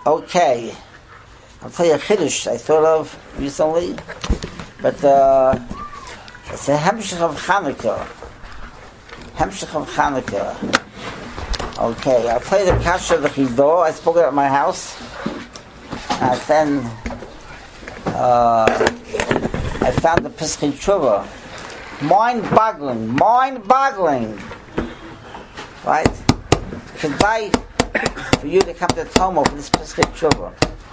Okay, I'll tell you a chiddush I thought of recently, but it's a hemshech of Chanukah. Okay, I'll tell you the kasha of the chido. I spoke it at my house, and then I found the Pesach Tshuva. Mind-boggling, right? Should buy for you to come to Tomo for this Pesach Tshuva.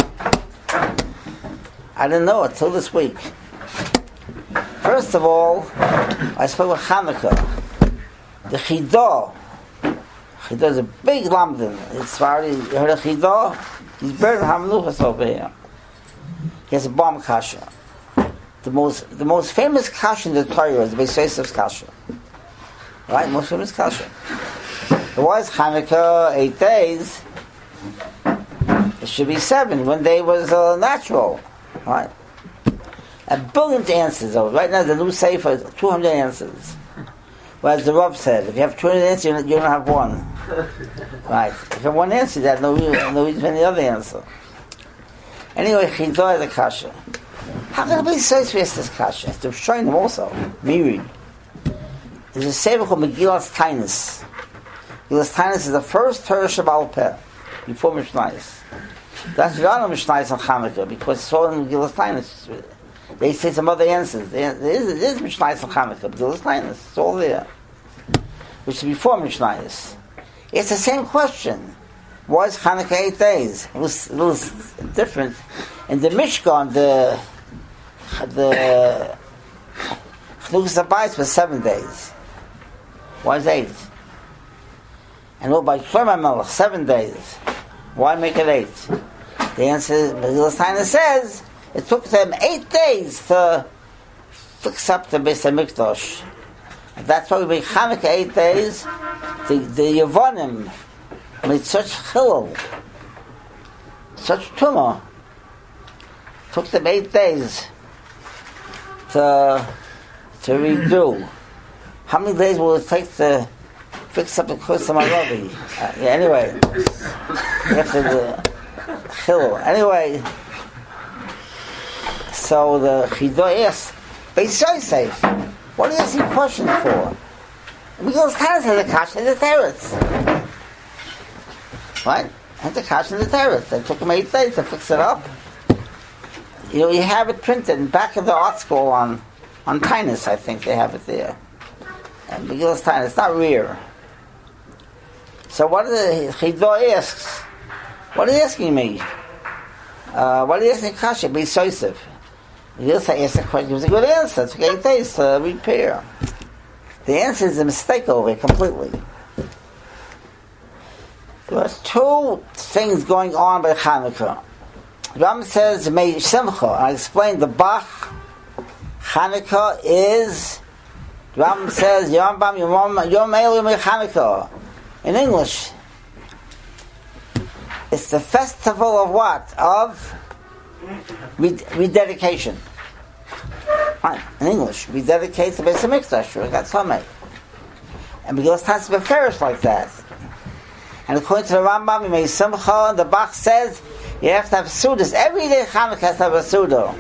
I didn't know it till this week. First of all, I spoke with Chanukah. The Chidah is a big lamdan. It's already, you heard of Chidah? He's buried in Hamaluchas over here. He has a bomb kasha. The most famous kasha in the Torah is the Beis Yosef's kasha. Right? Most famous kasha. There was Chanukah 8 days. It should be 7. 1 day was natural. Right? A billion answers. Right now the new Sefer is 200 answers. Whereas the Rav said, if you have 200 answers, you don't have one. Right? If you have one answer, you have no reason for any other answer. Anyway, Chidah is a kasha. How can it be so serious this kasha? They're showing them also. Miri. There's a sefer called Megillas Tainus. Megillas Tainus is the first Torah Shabbal Peh before Mishnayos. That's not Mishnayos on Chanukah because it's all in Megillas Tainus. They say some other answers. There is Mishnayos on Chanukah, Megillas Tainus. It's all there. Which is before Mishnayos. It's the same question. Why is Chanukah 8 days? It was different. In the Mishkan, the Chanukas Habayis was 7 days. Why is 8? And what by Shlomo Melech, 7 days. Why make it 8? The answer is, Megillas Tainus says, it took them 8 days to fix up the Beis HaMikdash. And that's why we make Chanukah 8 days. The Yevonim made such chilul, such tumah. Took them 8 days to redo. How many days will it take to fix up the Kosam Arabi? Anyway, after the chilul. Anyway, so the Chidah asked, Beis Yosef, what are you asking questions for? Because Tanis has a kasha in the teretz. Right? And the kasha in the teretz. They took him 8 days to fix it up. You have it printed in back of the art school on Tainus, I think they have it there. And Megillas Tainus, it's not rare. So what the Chidah asks, what are you asking me? What are you asking kasha? Beis Yosef. Megillas asked the question, it was a good answer. It took 8 days to repair. The answer is a mistake over it completely. There's 2 things going on by Chanukah. Ram says, May Simcha. I explained the Bach. Chanukah is, Ram says, Yom Eilu Chanukah. In English, it's the festival of what? Of rededication. Right. In English, we dedicate the Beis HaMikdash. That's Tomei. And Megillas Tainus is beferish like that. And according to the Rambam, May Simcha, the Bach says, you have to have sudas. Every day Chanukah has to have a suda.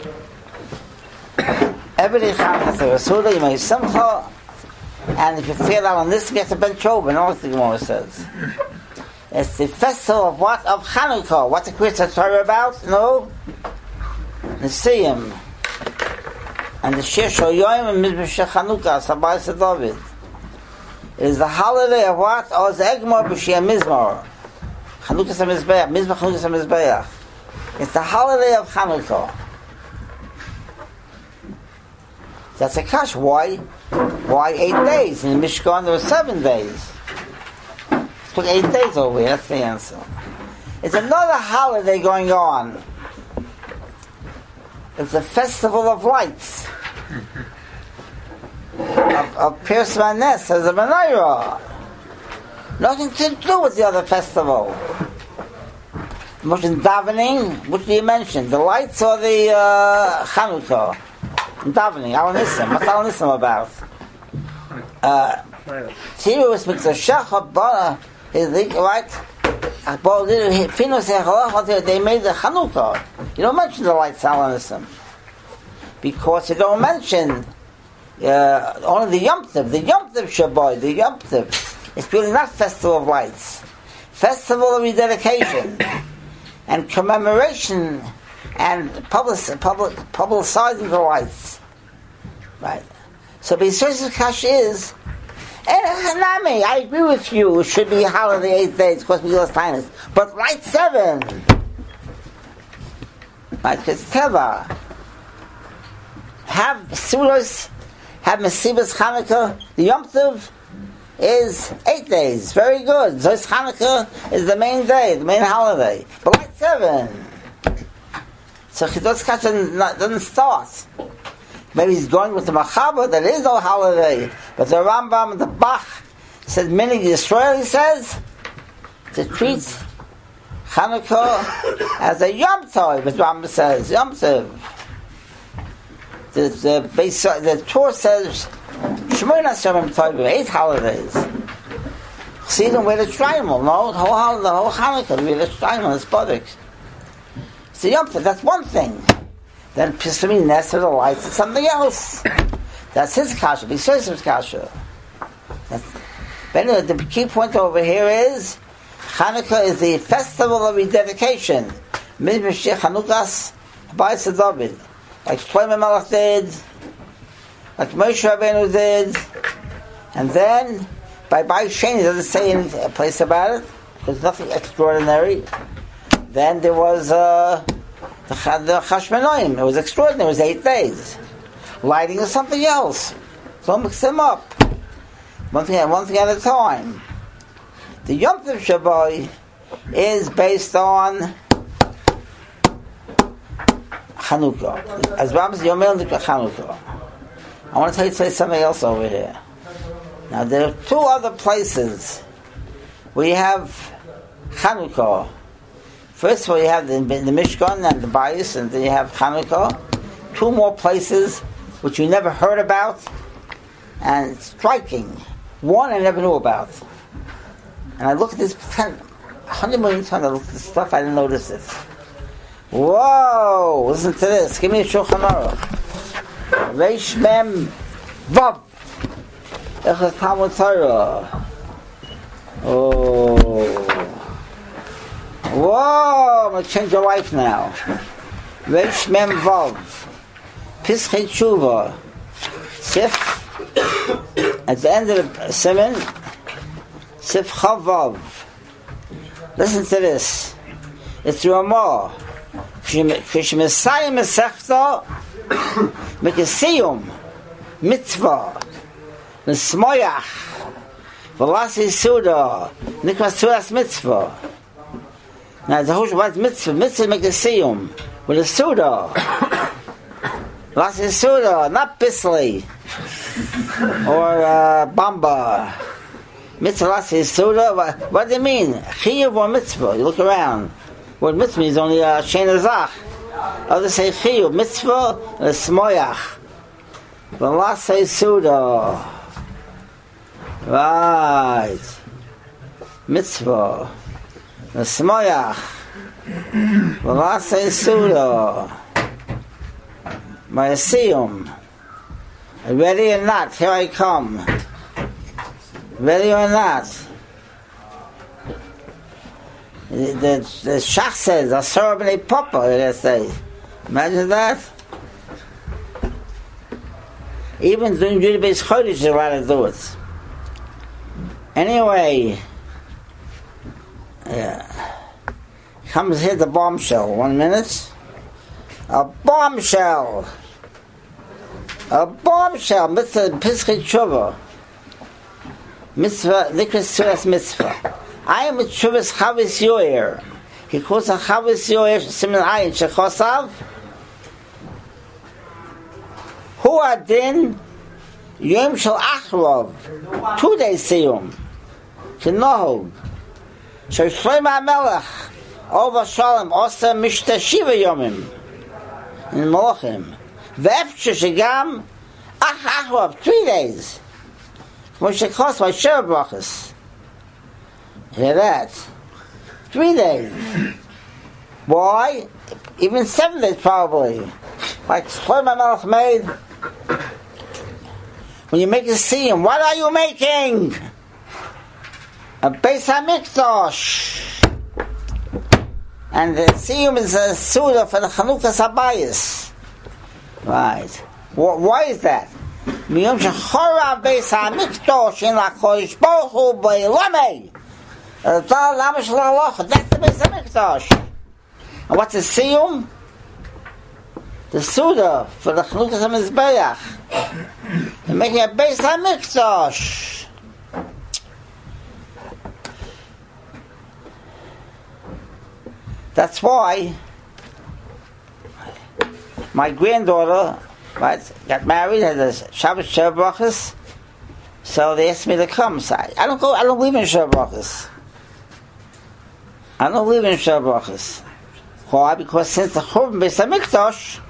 Every day Chanukah has to have a suda. You may Simcha. And if you fail out on this, you have to bench over. No, what the Gemara says. It's the festival of what? Of Chanukah. What's the Kriyas Torah about? No? Nisim. And the Shir Shoyim and Mizbesh Chanukah, Sabayis David. It is the holiday of what? Oz Egmor B'Shia Mizmor. Chanukah Samizbeach. Mizbech Chanukah Samizbeach. It's the holiday of Chanukah. That's a kash. Why 8 days? In the Mishkan there were 7 days. It took 8 days over here. That's the answer. It's another holiday going on. It's a festival of lights. of Pirs Manes as a menorah. Nothing to do with the other festival. Much in davening, what do you mention? The lights or the Chanukah? In davening, Al Nissim. What's Al Nissim about? Tiru is Mikdash Shachar, right? They made the Chanukah. You don't mention the lights on because you don't mention only the Yom Tov. The Yom Tov Shabbat, the Yom Tov. It's really not Festival of Lights. Festival of rededication and commemoration and publicizing the lights. Right. So B'Yisrael's Kash is, and I agree with you, it should be a holiday 8 days, because we lost time. But light 7. Right, because Teva. Have Suros, have Mesibas Chanukah, the Yom Tov is 8 days. Very good. Zos Chanukah is the main day, the main holiday. But light 7. So Chidot's Kash doesn't start. Maybe he's going with the Machaber, there is no holiday. But the Rambam and the Bach said, many Yisrael, he says, to treat Chanukah as a Yom Tov, as Rambam says, Yom Tov. The Torah says, Shmonas Yomim Tovim, 8 holidays. See them wear the Shtraimel, no? The whole Chanukah, wear the Shtraimel, the Spodek. So Yom Tov, that's one thing. Then Pesachim Nesser, the lights, it's something else. That's his kasha, B'Yisrael's kasha. But anyway, the key point over here is Chanukah is the festival of rededication. Mizbeh Chanukas, B'Yis David, like Shlomo Melech did, like Moshe Rabbeinu did, and then by Sheni, doesn't say in a place about it because nothing extraordinary. Then there was the Chashmonaim, it was extraordinary, it was 8 days. Lighting is something else. Don't mix them up. One thing at a time. The Yom Tov Shabbat is based on Chanukah. As Ram says, Yom Chanukah. I want to tell you something else over here. Now there are 2 other places where you have Chanukah. First of all, you have the Mishkan and the Bayis, and then you have Chanukah. 2 more places which you never heard about, and striking. One I never knew about. And I looked at this 100 million times, I looked at this stuff, I didn't notice it. Whoa! Listen to this. Give me a Shulchan Aruch. Reish Mem Vav. Echad Talmud Torah. Oh. Whoa! I'm going to change your life now. Reish Mem Vav. Pischei Tshuva. Sif. At the end of the Siman. Sif Chavav. Listen to this. It's Ramah. Kishmesayim Mesechta. Mekesiyum. Mitzvah. Nesmoyach. Velasi Suda. Nikmas Turas Mitzvah. Now the whole word mitzvah, mekesiyum, with a suda. Lasi suda, not Bisley or Bamba. Mitzvah lasi suda. What do you mean? Chiyuv or mitzvah? You look around. What mitzvah means only shein azach. Others say chiyuv, mitzvah, and smoyach. But lasi suda. Right. Mitzvah. The Smoyach, V'lasei Suda, Ma'asiyum. Ready or not? Here I come. Ready or not? The Shach says, Asar b'nei Papa, they say. Imagine that. Even during Judah Beis Chodesh, they're allowed to do it. Anyway, yeah. Comes here the bombshell. 1 minute. A bombshell. A bombshell. Mitzvah Pischei Tshuva. Mitzvah Likras Tzuras Mitzvah. I am a Tshuvas Chavis Yoyer. He calls a Chavis Yoyer Siman Ayin Shechosav. Hu Adin Yom Shel Achrov. 2 days Siyum. Shenohog. Shlomo HaMelech over Shalom Osa Mishta Shiva Yomim in Malachim. Ve'efshe Shegam Achrov 3 days. Moshe Chos by Sheva Brachas. Hear that? 3 days. Why? Even 7 days probably. Like Shlomo Melech made. When you make a siyum, what are you making? A Beis HaMikdash. And the siyum is a suda for the Chanukah Sabayis. Right. Why is that? Miyom shechora Beis HaMikdash in HaKodesh Baruch Hu B'Ilamei. That's the Beis HaMikdash. And what's the siyum? The suda for the Chanukah HaMizbeach. They're making a Beis HaMikdash. That's why my granddaughter, right, got married, had a Shabbos Sheva Brachos, so they asked me to come. So I don't believe in Sheva Brachos. I don't believe in Sheva Brachos. Why? Because since the Churban Beis HaMikdash,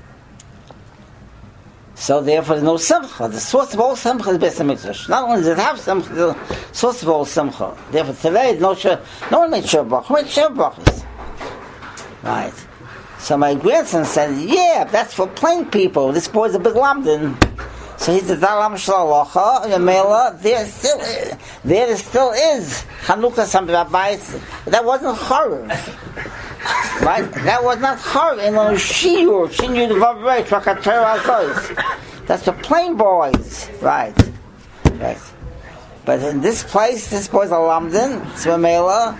so therefore there's no Simcha. The source of all Simcha is Beis HaMikdash. Not only does it have Simcha, the source of all Simcha. Therefore today, no one made Sheva Brachos. Who made Sheva Brachos? Right. So my grandson said, yeah, that's for plain people. This boy's a big lamdan. So he's the Dalam Shlalacha, the Mela, there still is Chanukah Sambayis. That wasn't Charav. Right? That was not Charav. In the Shiur, she knew the Vavrei, Trakater Al-Kois. That's for plain boys. Right. Right. But in this place, this boy's a lamdan, so Mela.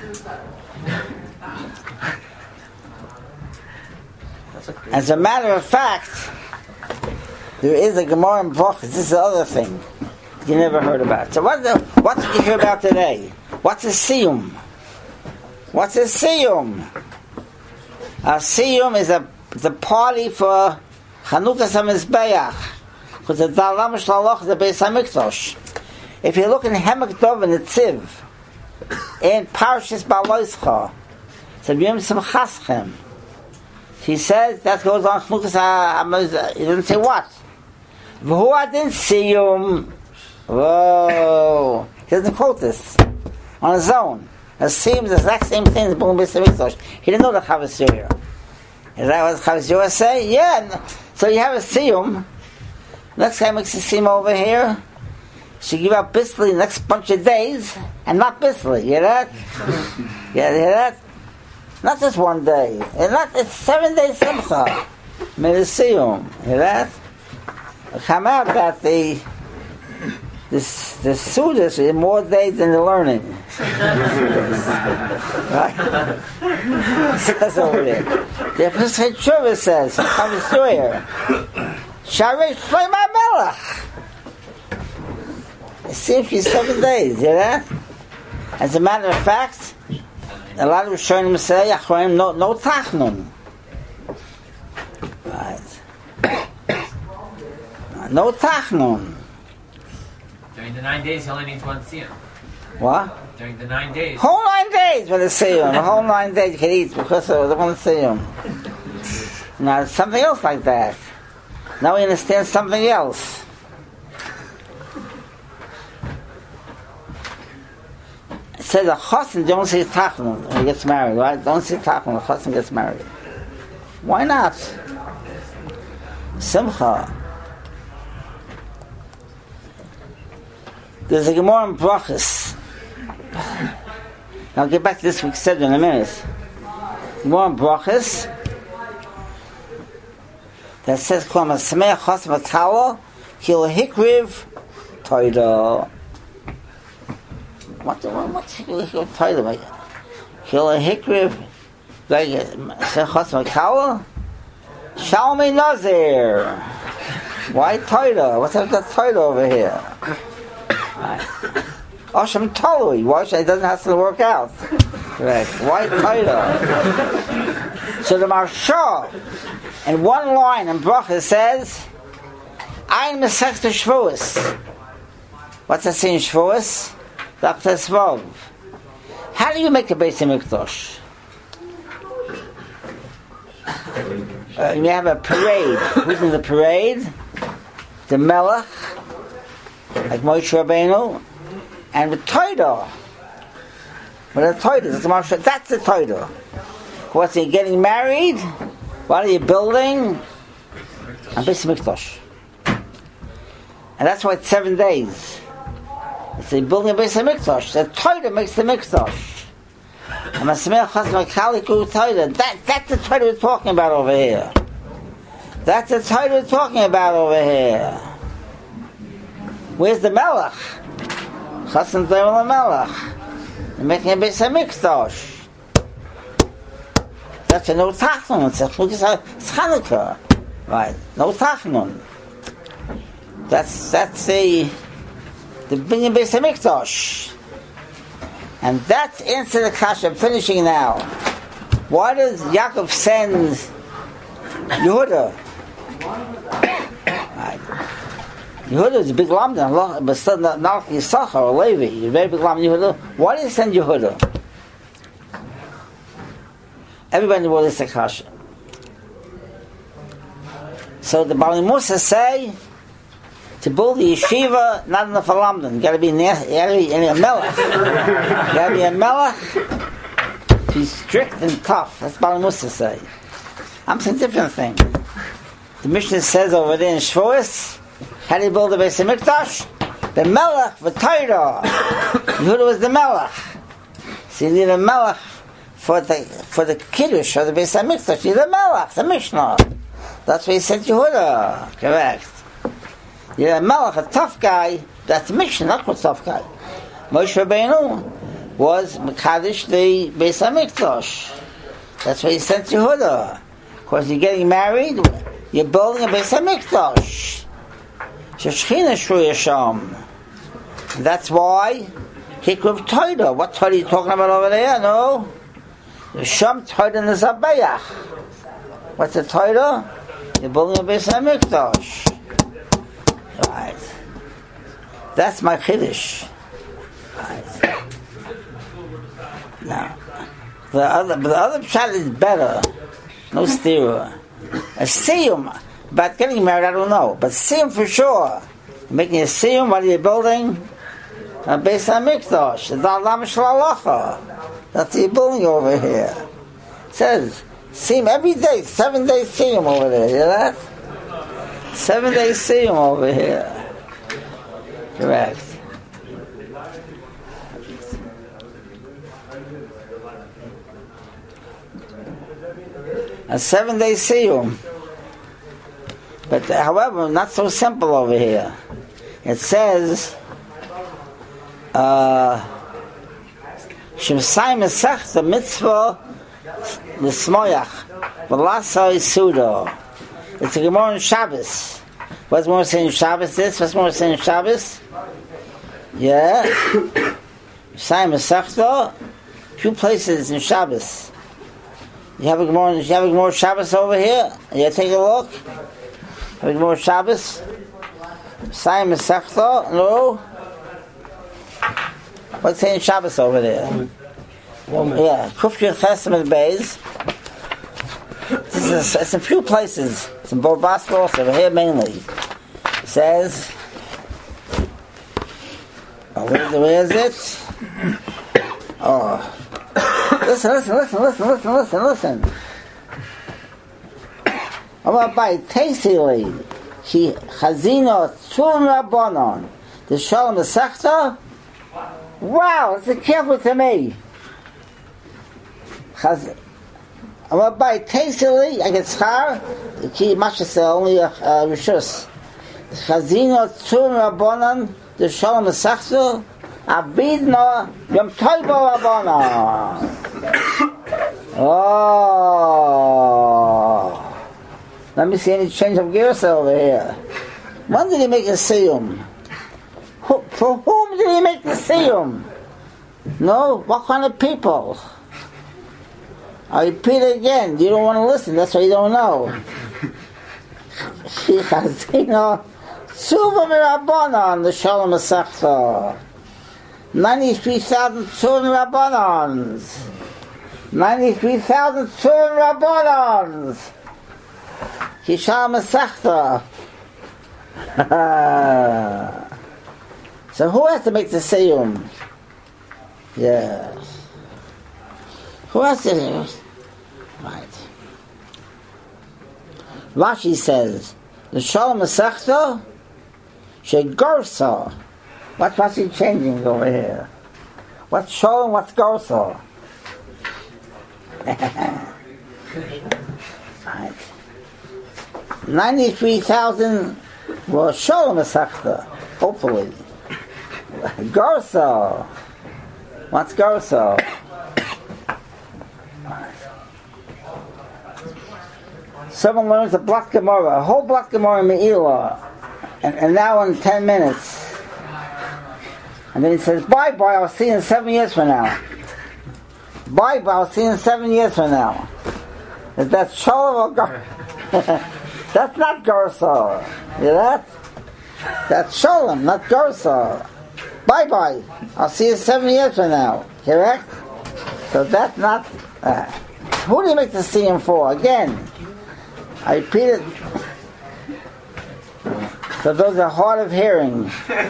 As a matter of fact, there is a Gemara in Brachos. This is the other thing you never heard about. So what did you hear about today? What's a siyum? What's a siyum? A siyum is the party for Chanukah HaMizbeach, because the Dalam Shlalach is the Beis HaMikdash. If you look in Hemek Dov and the Tziv, in Parshas Baloischa, it's a Yom Simchaschem. He says that goes on. He doesn't say what. Who I didn't see him. Whoa! He doesn't quote this on his own. It seems the exact same thing as B'Lum Beis HaMikdash. He didn't know the Chavos Yair. Is that what Chavos Yair say? Yeah. So you have a siyum. Next guy makes a siyum over here. She give out Bisley the next bunch of days, and not Bisley. You hear that? Yeah, you hear that? Not just one day. It's 7 days Simcha. Medisiyum. Hear that? Come out that the Sudas is more days than the learning. Right? Says over there. The Pesach Shuvah says, come through here. Sharish Shlomo Melech. See if he's 7 days. Hear that? As a matter of fact, a lot of Rishonim say, Achronim, no Tachnun. Right. No Tachnun. During the 9 days, he only needs one siyum. What? During the 9 days. Whole 9 days for the siyum. The whole 9 days you can eat because of the one siyum. Now, it's something else like that. Now we understand something else. It says a chassan don't say tachnun when he gets married, right? Don't say tachnun when a chassan gets married. Why not? Simcha. There's a Gemara in Brachos. I'll get back to this week's Seder in a minute. Gemara in Brachos that says, "Kol Masameh Chas Matala Kil Hikriv Toida." What's Hikriv Toida? Kil Hikriv like Chas Matala Shalmi Nazir. Why Toida? What's up with that Toida over here? Osham Tolui. Why it doesn't have to work out? Right. Why Torah? So the Marsha, in one line in Bracha says, "Ein Masechta Shavuos." What's that saying? Shavuos? Dr. Svov. How do you make a Beis HaMikdash? You have a parade. Who's in the parade? The Melech, like Moshe Rabbeinu, and the Torah. But the Torah, that's the Torah. What's he getting married? What are you building? A Beis Mikdash. And that's why it's 7 days. It's a building a Beis Mikdash. The Torah makes the Mikdash. And that's the Torah we're talking about over here. That's the Torah we're talking about over here. Where's the Melech? Chassan Doim Melech. They're making a Beis Mikdash. That's a no Tachnun. It's Chanukah. Right. No Tachnun. That's the Binyan Beis Hamikdash. And that's into the Kasha. I'm finishing now. Why does Yaakov send Yehuda? Right. Yehuda is a big lamdan, but still not Yisachar or Levi. He's a very big lamdan Yehuda. Why did he send Yehuda? Everybody in the world is a Kasha. So the Bali Musa say to build the yeshiva, not enough a lamdan. You got to be a melech. You got to be a melech. Be strict and tough. That's Bali Musa say. I'm saying a different thing. The Mishnah says over there in Shavuos, how do you build the Beis Hamikdash? The melech, the Torah. Yehuda was the melech. So you need a melech for the kiddush, for the Beis Hamikdash. You need a melech, the Mishnah. That's why he sent Yehuda. Correct. You're a melech, a tough guy. That's the mission, not a tough guy. Moshe Rabbeinu was Mekadosh the Beis Hamikdash. That's why he sent Yehuda. Of course, you're getting married, you're building a Beis Hamikdash. Shechina Shruya Sham. That's why Hikruv Torah. What Torah are you talking about over there? No. The Sham Torah in the Zabayach. What's the Torah? You're building a Beis Hamikdash. Right. That's my Kiddush. Right. Now, the other pshat is better. No stira. A siyum. About getting married, I don't know. But siyum for sure. Making a siyum, what are you building? A Beis Hamikdash. The Dalam Shlalacha. That's what you're building over here. It says, siyum every day. 7 days siyum over there. You hear that? 7 days siyum over here. Correct. A 7 day siyum. But however, not so simple over here. It says, Shemsai Mesach the mitzvah l'smoyach v'lasai sudo. It's a Gemara in Shabbos. What's more saying Shabbos this? What's more saying Shabbos? Yeah. Shemsai Mesach few places in Shabbos. You have a Gemara Shabbos over here? You take a look. Have a Gemara Shabbos? Shemsai Mesach no. What's saying Shabbos over there? Yeah, Kufri Testament Bays. It's in a few places. It's in Bobas also, over here mainly. It says, where is it? Oh. Listen. By Tasili, he Chazino Tzum Rabbanon, the Shalom Masechta. Wow, it's a careful to me. I'm by Tasili, I get schar, ki mashas only rishus. Chazino Tzum Rabbanon, the Shalom Masechta. Abidna Yom Toivo Rabbanon. Oh. Let me see any change of gears over here. When did he make a siyum? For whom did he make the siyum? No? What kind of people? I repeat it again. You don't want to listen. That's why you don't know. Chazino Tzuva Rabbanon, the Shalom Masechta. 93,000 Tzurim Rabbanons. 93,000 Tzurim Rabbanons. Kishal Masechta. So who has to make the siyum? Yeah. Who else is it? Right. Rashi says, the Shalom Masechta, Shegorsa. What's Rashi changing over here? What's Shalom, what's Gorsa? Right. 93,000 were Shalom Masechta, hopefully. Gorsa. What's Gorsa? Someone learns a block Gemara, a whole block Gemara in Me'ilah, and now in 10 minutes. And then he says, bye-bye, I'll see you in 7 years from now. Bye-bye, I'll see you in 7 years from now. Is that Shalom or Gar? That's not Garsa. You hear that? That's Shalom, not Garsa. Bye-bye, I'll see you 7 years from now. Correct? So that's not... who do you make the siyum for? Again, I repeat it. So those are hard of hearing.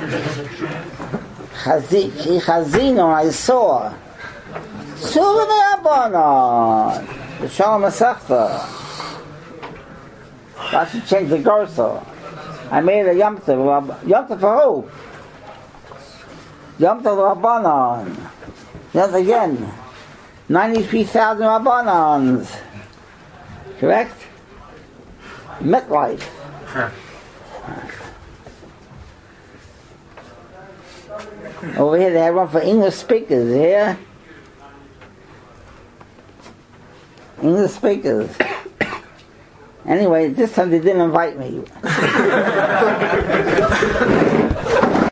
Chazino, I saw. Suva me'abanan. The Shalom Masechta. I should change the Gorsa. I made a Yom Tov. Yom Tov for who? Yom Tov Rabbanan. Yes, again. 93,000 Rabbanans. Correct? MetLife. Sure. Over here they have one for English speakers, here. English speakers. Anyway, this time they didn't invite me.